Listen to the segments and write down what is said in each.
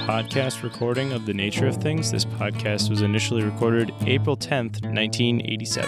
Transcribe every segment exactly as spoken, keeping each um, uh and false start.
podcast recording of The Nature of Things. This podcast was initially recorded April tenth, nineteen eighty-seven.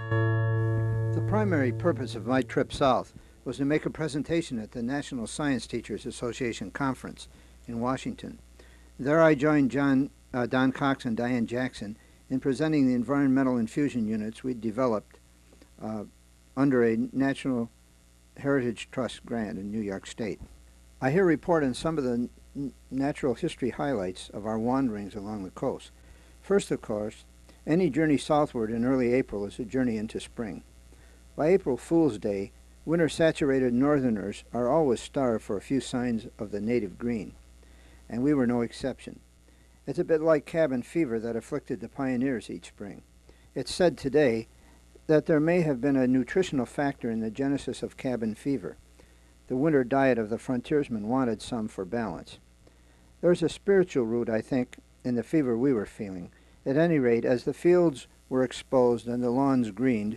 The primary purpose of my trip south was to make a presentation at the National Science Teachers Association Conference in Washington. There I joined John, uh, Don Cox and Diane Jackson in presenting the environmental infusion units we'd developed uh, under a National Heritage Trust grant in New York State. I here report on some of the n- natural history highlights of our wanderings along the coast. First, of course, any journey southward in early April is a journey into spring. By April Fool's Day, winter-saturated northerners are always starved for a few signs of the native green, and we were no exception. It's a bit like cabin fever that afflicted the pioneers each spring. It's said today that there may have been a nutritional factor in the genesis of cabin fever. The winter diet of the frontiersmen wanted some for balance. There's a spiritual root, I think, in the fever we were feeling. At any rate, as the fields were exposed and the lawns greened,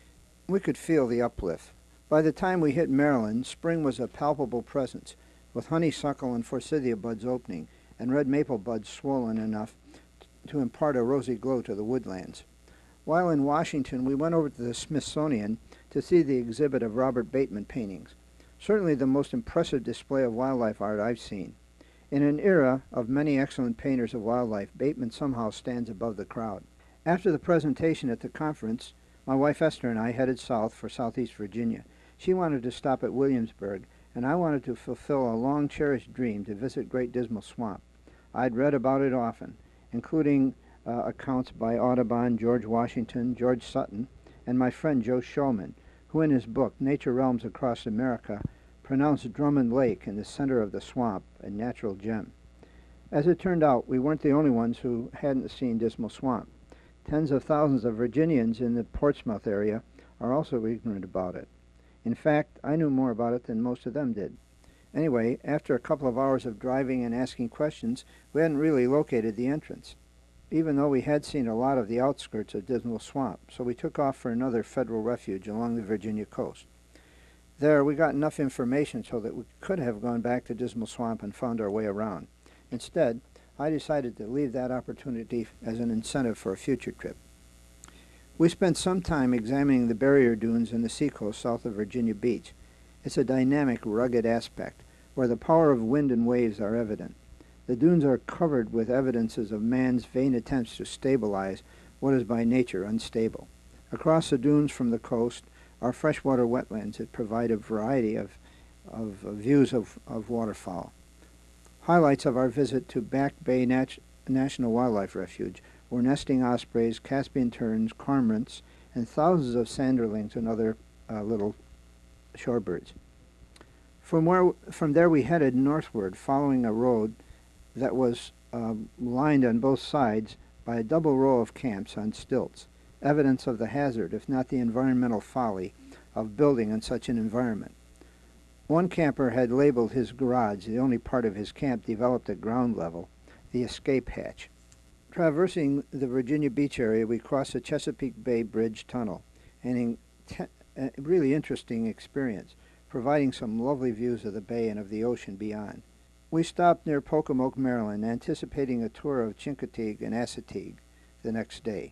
we could feel the uplift. By the time we hit Maryland, spring was a palpable presence, with honeysuckle and forsythia buds opening, and red maple buds swollen enough to impart a rosy glow to the woodlands. While in Washington, we went over to the Smithsonian to see the exhibit of Robert Bateman paintings, certainly the most impressive display of wildlife art I've seen. In an era of many excellent painters of wildlife, Bateman somehow stands above the crowd. After the presentation at the conference, my wife Esther and I headed south for Southeast Virginia. She wanted to stop at Williamsburg, and I wanted to fulfill a long-cherished dream to visit Great Dismal Swamp. I'd read about it often, including uh, accounts by Audubon, George Washington, George Sutton, and my friend Joe Shulman, who in his book, Nature Realms Across America, pronounced Drummond Lake in the center of the swamp a natural gem. As it turned out, we weren't the only ones who hadn't seen Dismal Swamp. Tens of thousands of Virginians in the Portsmouth area are also ignorant about it. In fact, I knew more about it than most of them did. Anyway, after a couple of hours of driving and asking questions, we hadn't really located the entrance, even though we had seen a lot of the outskirts of Dismal Swamp, so we took off for another federal refuge along the Virginia coast. There, we got enough information so that we could have gone back to Dismal Swamp and found our way around. Instead, I decided to leave that opportunity as an incentive for a future trip. We spent some time examining the barrier dunes and the seacoast south of Virginia Beach. It's a dynamic, rugged aspect, where the power of wind and waves are evident. The dunes are covered with evidences of man's vain attempts to stabilize what is by nature unstable. Across the dunes from the coast are freshwater wetlands that provide a variety of, of, of views of, of waterfowl. Highlights of our visit to Back Bay Nat- National Wildlife Refuge were nesting ospreys, Caspian terns, cormorants, and thousands of sanderlings and other uh, little shorebirds. From, where, from there we headed northward, following a road that was uh, lined on both sides by a double row of camps on stilts, evidence of the hazard, if not the environmental folly, of building in such an environment. One camper had labeled his garage, the only part of his camp developed at ground level, the escape hatch. Traversing the Virginia Beach area, we crossed the Chesapeake Bay Bridge Tunnel, an in- a really interesting experience, providing some lovely views of the bay and of the ocean beyond. We stopped near Pocomoke, Maryland, anticipating a tour of Chincoteague and Assateague the next day.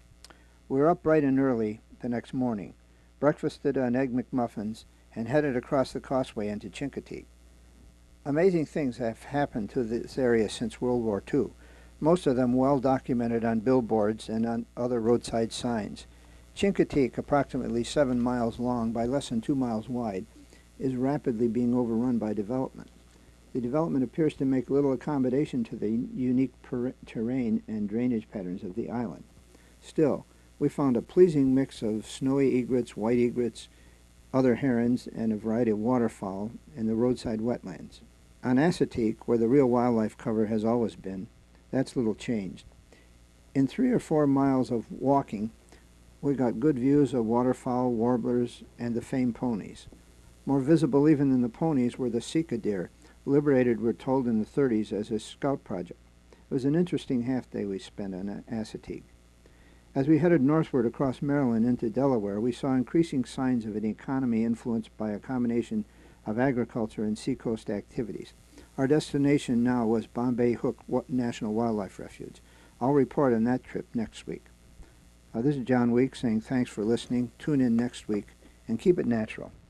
We were up bright and early the next morning, breakfasted on Egg McMuffins, and headed across the causeway into Chincoteague. Amazing things have happened to this area since World War Two, most of them well documented on billboards and on other roadside signs. Chincoteague, approximately seven miles long by less than two miles wide, is rapidly being overrun by development. The development appears to make little accommodation to the unique per- terrain and drainage patterns of the island. Still, we found a pleasing mix of snowy egrets, white egrets, other herons, and a variety of waterfowl in the roadside wetlands. On Assateague, where the real wildlife cover has always been, that's little changed. In three or four miles of walking, we got good views of waterfowl, warblers, and the famed ponies. More visible even than the ponies were the Sika deer, liberated, we're told, in the thirties as a scout project. It was an interesting half-day we spent on Assateague. As we headed northward across Maryland into Delaware, we saw increasing signs of an economy influenced by a combination of agriculture and seacoast activities. Our destination now was Bombay Hook National Wildlife Refuge. I'll report on that trip next week. Uh, this is John Week saying thanks for listening. Tune in next week and keep it natural.